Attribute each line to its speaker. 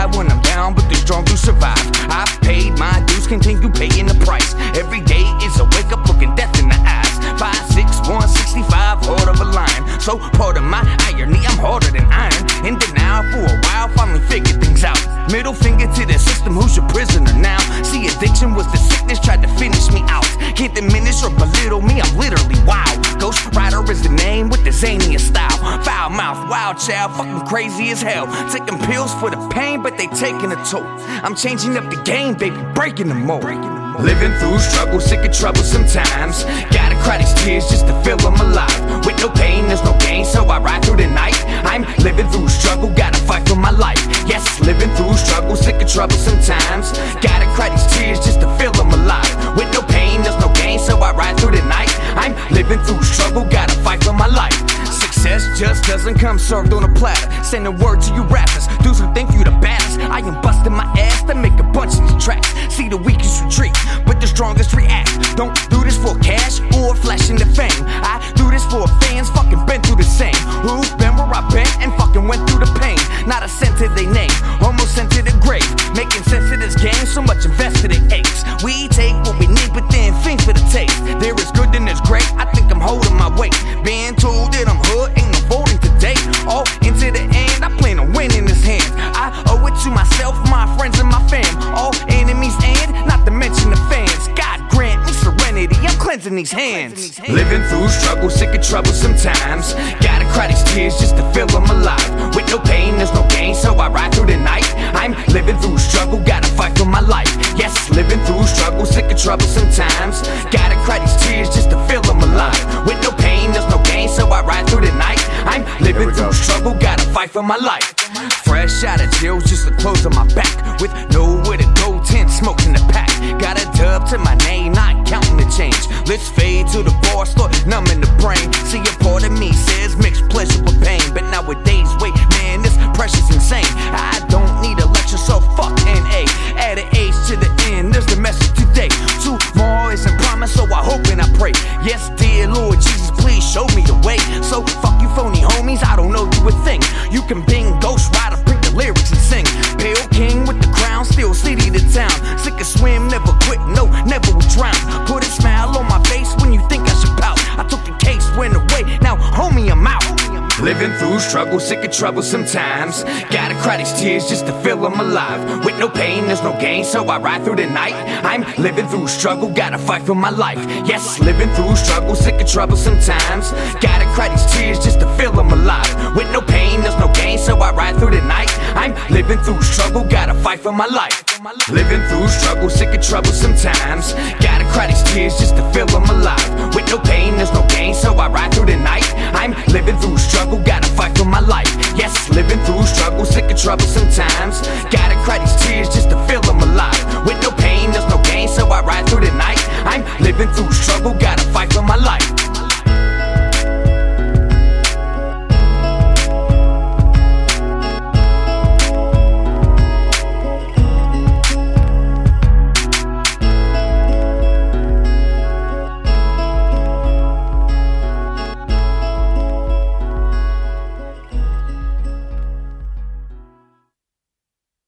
Speaker 1: cry when I'm down, but the strong do survive. I've paid my dues, continue paying the price. Every day is a wake up looking death in the eyes. 5'6", 165, hard of a lion. So part of my irony, I'm harder than iron. In denial for a while, finally figured things out. Middle finger to the system, who's your prisoner now? See, addiction was the sickness, tried to finish me out. Can't diminish or belittle me, I'm literally wild. Ghost Rider is the name with the zaniest style. Foul mouth, wild child, fucking crazy as hell. Taking pills for the pain, but they taking a toll. I'm changing up the game, baby, breaking the mold. Living through struggle, sick of trouble sometimes. Gotta cry these tears just to feel I'm alive. With no pain, there's no gain, so I ride through the night. I'm living through struggle, gotta fight for my life. Yes, living through struggle, sick of trouble sometimes. Gotta cry these tears just to feel I'm alive. With no pain, there's no gain, so I ride through the night. I'm living through struggle, gotta fight for my life. Success just doesn't come served on a platter. Send a word to you rappers, dudes who think you the baddest. I am busting my ass to make a bunch of these tracks. See the weakest retreat, but the strongest react. Don't do this for cash or flash into fame. I do this for fans, fucking been through the same. Who've been where I've been and fucking went through the pain. Not a cent to their name, almost sent to the grave. Making sense of this game, so much invested in apes. We take what we need, but then fiend for the taste. There is good and there's great, I think I'm holding my weight. Being told that I'm hood, ain't no voting today. All into the end, I plan on winning this hand. I owe it to myself, my friends and my fam. All enemies and not to mention the fans. God grant me serenity, I'm cleansing these hands. Living through struggle, sick of trouble sometimes. Gotta cry these tears just to feel I'm alive. With no pain, there's no gain, so I ride through the night. I'm living through struggle, gotta fight for my life. Yes, living through struggle, sick of trouble sometimes. Gotta cry these tears just to feel I'm alive. With no pain, there's no gain, so I ride through the night. I'm living through struggle, gotta fight for my life. Fresh out of jail, just the clothes on my back. With nowhere to go, 10 smokes in the pack. Got a dub to my name, not counting the change. Let's fade to the bar, start numbing the brain. See, a part of me says mixed pleasure with pain. But nowadays, wait, man, this pressure's insane. I don't need a lecture, so fuck NA. Add an H to the end, there's the message today. Tomorrow isn't promised, so I hope and I pray. Yes, dear Lord Jesus, please show me the way. So fuck you phony homies, I don't know you a thing. You can bing Ghost Rider, bring the lyrics and sing. Pale king with the crown, still city to town. Sick of swim, never quit, no, never will drown. Put a smile on my face when you think I should pout. I took the case, went away, now homie I'm out. Living through struggle, sick of trouble sometimes. Gotta cry these tears just to feel I'm alive. With no pain, there's no gain, so I ride through the night. I'm living through struggle, gotta fight for my life. Yes, living through struggle, sick of trouble sometimes. Gotta cry these tears just to feel I'm alive. With no pain, there's no gain, so I ride through the night. I'm living through struggle, gotta fight for my life. Living through struggle, sick of trouble sometimes. Gotta cry these tears just to feel I'm alive. With no pain, there's no gain, so I ride through the night. I'm living through struggle, gotta fight for my life. Yes, living through struggle, sick of trouble sometimes. Gotta cry these tears just to feel I'm alive. With no pain, there's no gain, so I ride through the night. I'm living through struggle, gotta